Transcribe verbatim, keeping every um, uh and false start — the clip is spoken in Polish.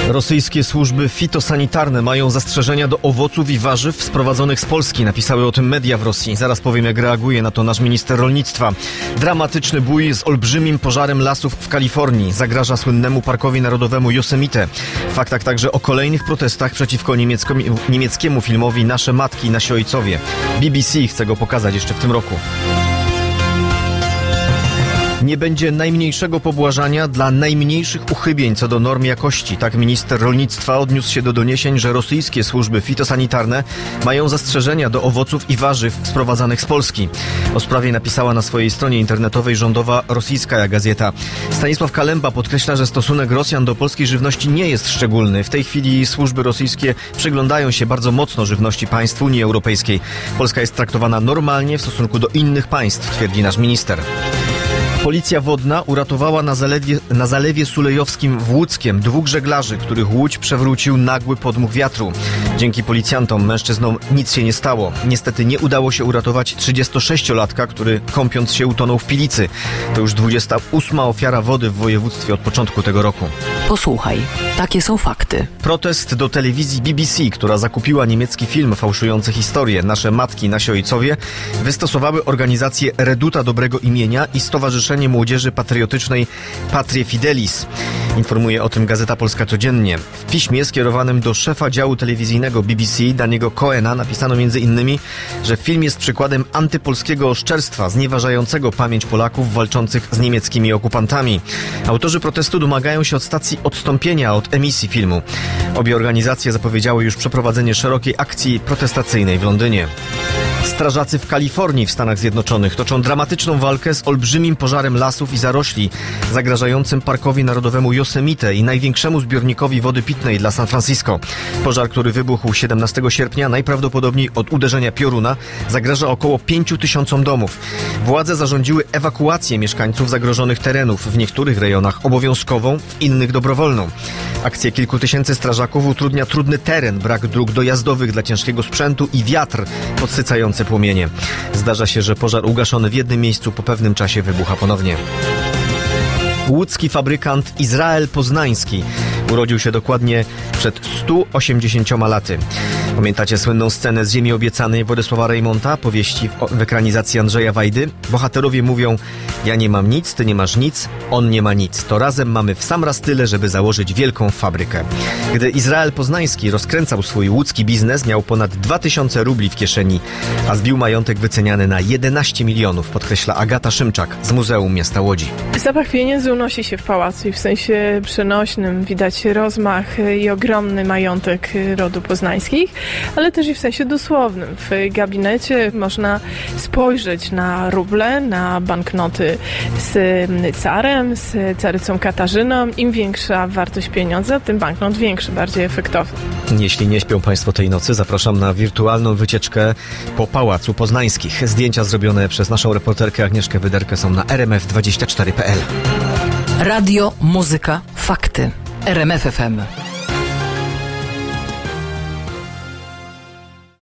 Rosyjskie służby fitosanitarne mają zastrzeżenia do owoców i warzyw sprowadzonych z Polski. Napisały o tym media w Rosji. Zaraz powiem, jak reaguje na to nasz minister rolnictwa. Dramatyczny bój z olbrzymim pożarem lasów w Kalifornii zagraża słynnemu parkowi narodowemu Yosemite. W faktach także o kolejnych protestach przeciwko niemieckiemu filmowi Nasze matki, nasi ojcowie. B B C chce go pokazać jeszcze w tym roku. Nie będzie najmniejszego pobłażania dla najmniejszych uchybień co do norm jakości. Tak minister rolnictwa odniósł się do doniesień, że rosyjskie służby fitosanitarne mają zastrzeżenia do owoców i warzyw sprowadzanych z Polski. O sprawie napisała na swojej stronie internetowej rządowa rosyjska gazeta. Stanisław Kalemba podkreśla, że stosunek Rosjan do polskiej żywności nie jest szczególny. W tej chwili służby rosyjskie przyglądają się bardzo mocno żywności państw Unii Europejskiej. Polska jest traktowana normalnie w stosunku do innych państw, twierdzi nasz minister. Policja wodna uratowała na zalewie, na zalewie Sulejowskim w Łódzkiem dwóch żeglarzy, których łódź przewrócił nagły podmuch wiatru. Dzięki policjantom mężczyznom nic się nie stało. Niestety nie udało się uratować trzydziestosześciolatka, który kąpiąc się utonął w Pilicy. To już dwudziesta ósma ofiara wody w województwie od początku tego roku. Posłuchaj, takie są fakty. Protest do telewizji B B C, która zakupiła niemiecki film fałszujący historię Nasze matki, nasi ojcowie, wystosowały organizacje Reduta Dobrego Imienia i Stowarzyszenie Młodzieży Patriotycznej Patrie Fidelis. Informuje o tym Gazeta Polska Codziennie. W piśmie skierowanym do szefa działu telewizyjnego B B C, Daniego Cohena, napisano między innymi, że film jest przykładem antypolskiego oszczerstwa, znieważającego pamięć Polaków walczących z niemieckimi okupantami. Autorzy protestu domagają się od stacji odstąpienia od emisji filmu. Obie organizacje zapowiedziały już przeprowadzenie szerokiej akcji protestacyjnej w Londynie. Strażacy w Kalifornii w Stanach Zjednoczonych toczą dramatyczną walkę z olbrzymim pożarem lasów i zarośli zagrażającym Parkowi Narodowemu Yosemite i największemu zbiornikowi wody pitnej dla San Francisco. Pożar, który wybuchł siedemnastego sierpnia, najprawdopodobniej od uderzenia pioruna, zagraża około pięciu tysiącom domów. Władze zarządziły ewakuację mieszkańców zagrożonych terenów, w niektórych rejonach obowiązkową, w innych dobrowolną. Akcję kilku tysięcy strażaków utrudnia trudny teren, brak dróg dojazdowych dla ciężkiego sprzętu i wiatr podsycający płomienie. Zdarza się, że pożar ugaszony w jednym miejscu po pewnym czasie wybucha ponownie. Łódzki fabrykant Izrael Poznański urodził się dokładnie przed stu osiemdziesięcioma laty. Pamiętacie słynną scenę z Ziemi Obiecanej Władysława Reymonta, powieści w ekranizacji Andrzeja Wajdy? Bohaterowie mówią: ja nie mam nic, ty nie masz nic, on nie ma nic. To razem mamy w sam raz tyle, żeby założyć wielką fabrykę. Gdy Izrael Poznański rozkręcał swój łódzki biznes, miał ponad dwa tysiące rubli w kieszeni, a zbił majątek wyceniany na jedenaście milionów, podkreśla Agata Szymczak z Muzeum Miasta Łodzi. Zapach pieniędzy unosi się w pałacu i w sensie przenośnym widać rozmach i ogromny majątek rodu Poznańskich, ale też i w sensie dosłownym. W gabinecie można spojrzeć na ruble, na banknoty z carem, z carycą Katarzyną. Im większa wartość pieniądza, tym banknot większy, bardziej efektowny. Jeśli nie śpią Państwo tej nocy, zapraszam na wirtualną wycieczkę po Pałacu Poznańskich. Zdjęcia zrobione przez naszą reporterkę Agnieszkę Wyderkę są na r m f dwadzieścia cztery kropka p l. Radio, muzyka, fakty. R M F F M.